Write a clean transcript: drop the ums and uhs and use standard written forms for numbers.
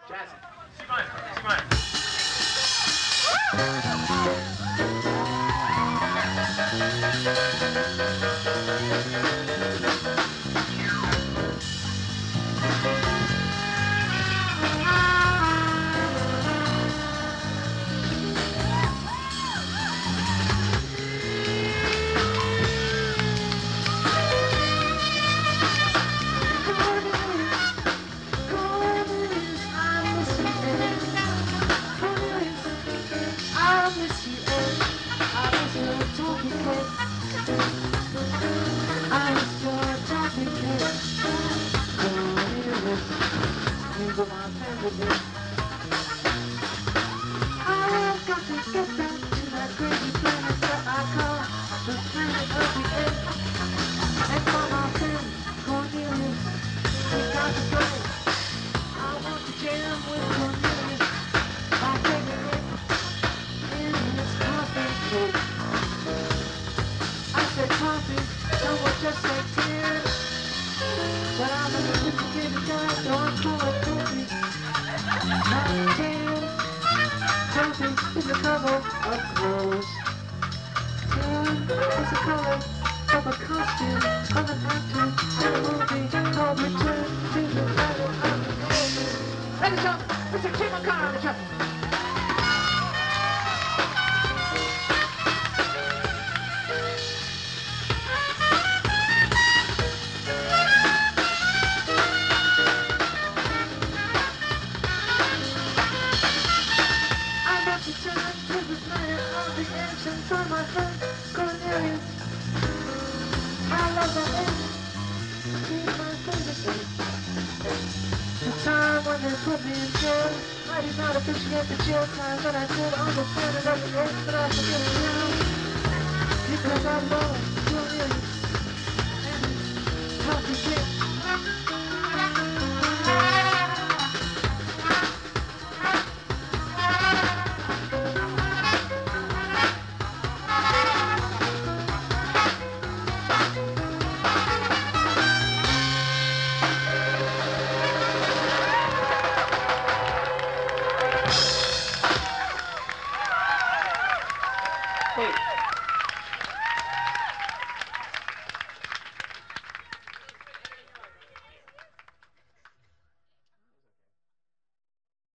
Jazzy. C minor. I've got to get back to that crazy planet that I call the planet of the apes. And for my friend Cornelius, we got to go. I want to jam with Cornelius by taking it in his coffee cake. I said coffee, someone just said tin. But I'm a sophisticated guy, so I'm full of coffee. Not tin. Coffee is the color of clothes. Tan is the color of a costume of an actor in a movie called Return to the Battle of the World. Ladies and gentlemen, Mr. Kim O'Connor on the trumpet. For my friend Cornelius, I love that name. He's my favorite thing. The time when they put me in jail, I did not appreciate the jail time that I did on the planet of the earth, but I forget it now. Because I love Cornelius and his coffee cake. Hey.